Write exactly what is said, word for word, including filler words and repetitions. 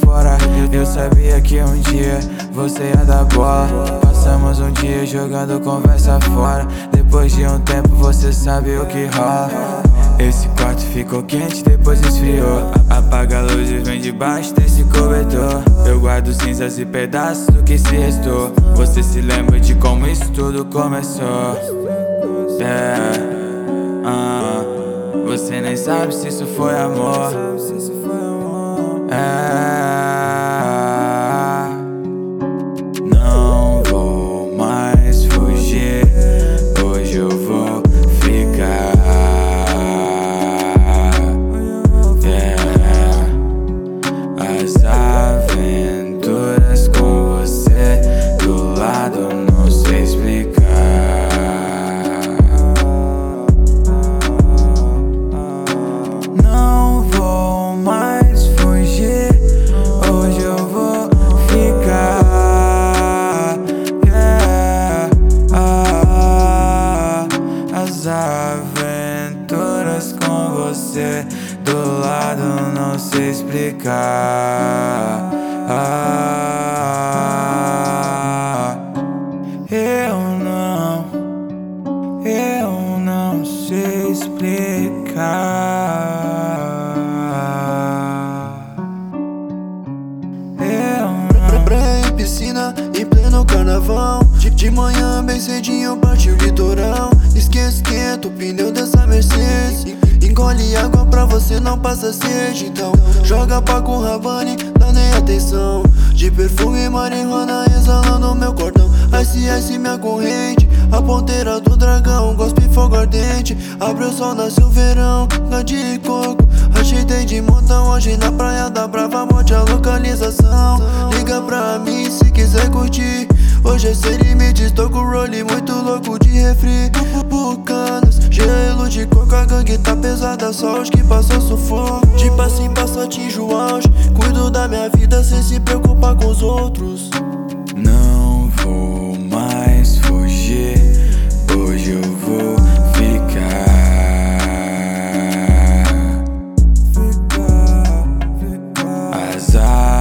fora. Eu sabia que um dia você ia dar bola. Passamos um dia jogando conversa fora. Depois de um tempo você sabe o que rola. Esse quarto ficou quente, depois esfriou. Apaga a luz e vem debaixo desse cobertor. Eu guardo cinzas e pedaços do que se restou. Você se lembra de como isso tudo começou? Yeah. uh, Você nem sabe se isso foi amor. Yeah. Não vou mais fugir, hoje eu vou ficar. Yeah. As aventuras com você do lado, não sei explicar. Não vou mais fugir, hoje eu vou ficar. Yeah. ah, As aventuras com você do lado, não sei explicar. ah, Eu não, eu não sei explicar. Eu não. Praia e piscina em pleno carnaval. De, de manhã bem cedinho partiu o litorão. Esquenta, esquenta o pneu dessa Mercedes. Engole água pra você não passar sede. Então joga Paco Rabanne, dá nem atenção. De perfume marihuana exalando meu cordão. Ice, ice minha corrente, a ponteira do dragão. Gospe fogo ardente, abre o sol, nasce o verão. Gande e coco, ajeitei de montão. Hoje na praia da Brava, bote a localização. Liga pra mim se quiser curtir. Hoje é sem limites, tô com o rolê muito louco de refri. Bucanas, gelo de coco, a gangue tá pesada, só os que passam sufoco. De passo em passo atinjo o auge, cuido da minha vida sem se preocupar com os outros. Não vou mais fugir, hoje eu vou ficar. As